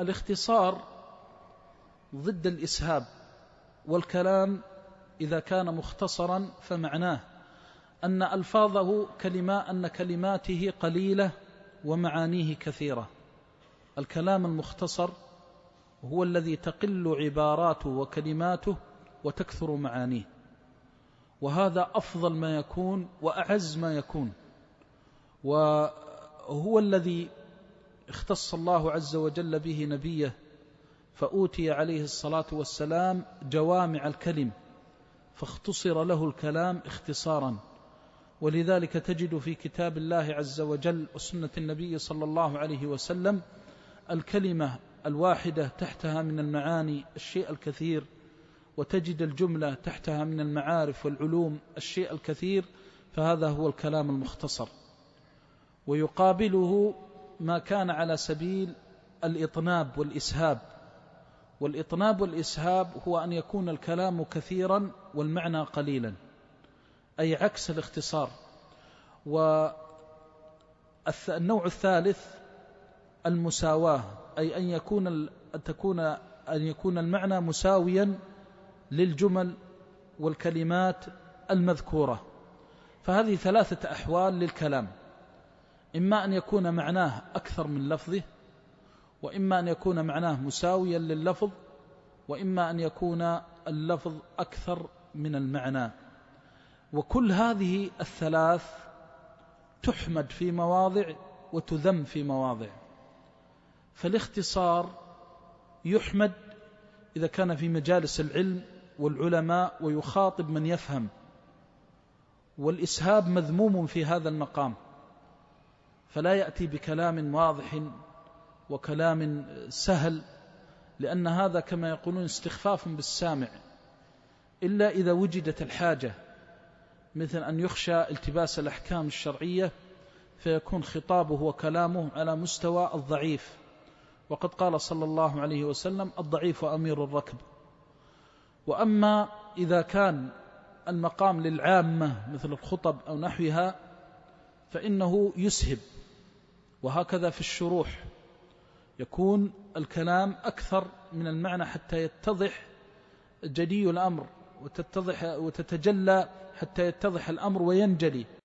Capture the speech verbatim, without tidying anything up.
الاختصار ضد الإسهاب، والكلام إذا كان مختصرا فمعناه أن ألفاظه كلمة أن كلماته قليلة ومعانيه كثيرة. الكلام المختصر هو الذي تقل عباراته وكلماته وتكثر معانيه، وهذا أفضل ما يكون وأعز ما يكون، وهو الذي اختص الله عز وجل به نبيه، فأوتي عليه الصلاة والسلام جوامع الكلم فاختصر له الكلام اختصارا. ولذلك تجد في كتاب الله عز وجل وسنة النبي صلى الله عليه وسلم الكلمة الواحدة تحتها من المعاني الشيء الكثير، وتجد الجملة تحتها من المعارف والعلوم الشيء الكثير، فهذا هو الكلام المختصر. ويقابله ما كان على سبيل الإطناب والإسهاب، والإطناب والإسهاب هو أن يكون الكلام كثيرا والمعنى قليلا، أي عكس الاختصار. والنوع الثالث المساواة، أي أن يكون أن تكون أن يكون المعنى مساويا للجمل والكلمات المذكورة. فهذه ثلاثة أحوال للكلام: إما أن يكون معناه أكثر من لفظه، وإما أن يكون معناه مساويا لللفظ، وإما أن يكون اللفظ أكثر من المعنى. وكل هذه الثلاث تحمد في مواضع وتذم في مواضع. فالاختصار يحمد إذا كان في مجالس العلم والعلماء ويخاطب من يفهم، والإسهاب مذموم في هذا المقام، فلا يأتي بكلام واضح وكلام سهل، لأن هذا كما يقولون استخفاف بالسامع، إلا إذا وجدت الحاجة، مثل أن يخشى التباس الأحكام الشرعية فيكون خطابه وكلامه على مستوى الضعيف، وقد قال صلى الله عليه وسلم: الضعيف أمير الركب. وأما إذا كان المقام للعامة مثل الخطب أو نحوها فإنه يسهب. وهكذا في الشروح يكون الكلام أكثر من المعنى حتى يتضح جلي الأمر وتتضح وتتجلى حتى يتضح الأمر وينجلي.